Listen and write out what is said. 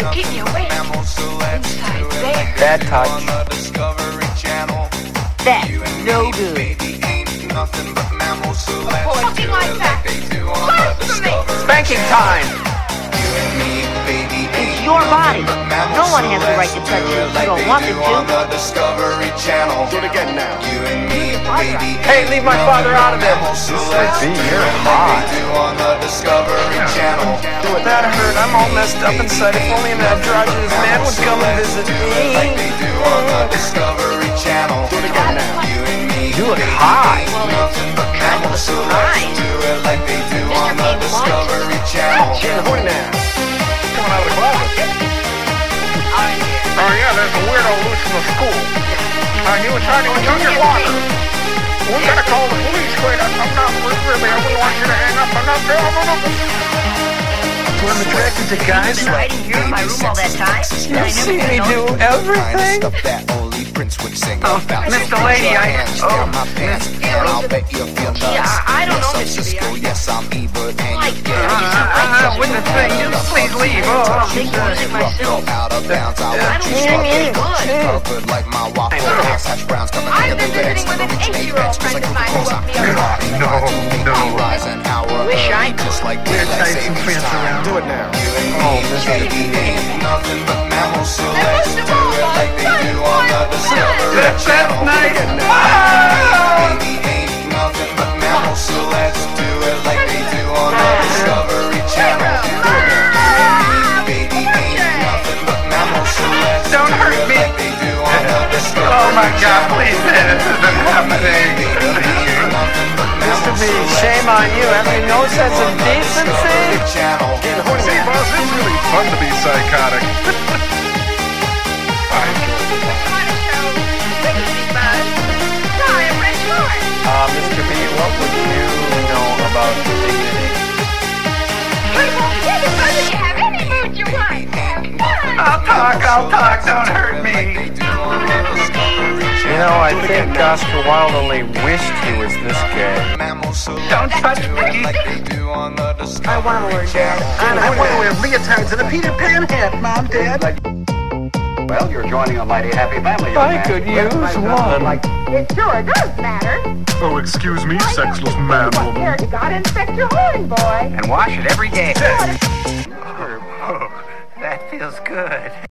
Keep me awake. Inside there. Bad touch. That's no good. Fucking like that. Blasphemy. Spanking time. It's your body. No one has the right to touch you if you don't want them to. Do it again now. Hey, leave my father out of this. You're hot. That hurt. I'm all messed up inside. If only an androgynous man would come and visit me. Do it again now. You look hot. Get the horn now. Coming out of the closet. Oh yeah, there's a weirdo loose in the school. He was trying to junior locker. We're gonna call the police, but I'm not really, I wouldn't want you to hang up. I'm not. So I'm attracted to guys You've been hiding here in my room all that time. you see me do everything. Oh, Mr. Lady, Yeah, I don't know, Mr. B. Like, wouldn't say, please leave. I think myself. I don't think it's good. I've been visiting with an 8-year-old friend of mine who woke me up. No. Wish I could. We're tight some fence around. Do it now. Oh, Mr. B. And most of all, That's nice. Don't hurt me. Oh my God, please, this isn't happening. Mr. B, shame on you. Have you no sense of decency? See, boss, it's really fun to be psychotic. Mr. B, what would you know about dignity? I'll talk, don't hurt me. You know, I think Oscar Wilde only wished he was this gay. Don't touch me. I want to wear Dad. I want to wear leotards and a Peter Pan hat, Mom, Dad. Well, you're joining a mighty happy family. I could use one. It sure does matter. Oh, excuse me, sexless man, What hair you got? Inspect your horn, boy. And wash it every day. Oh, that feels good.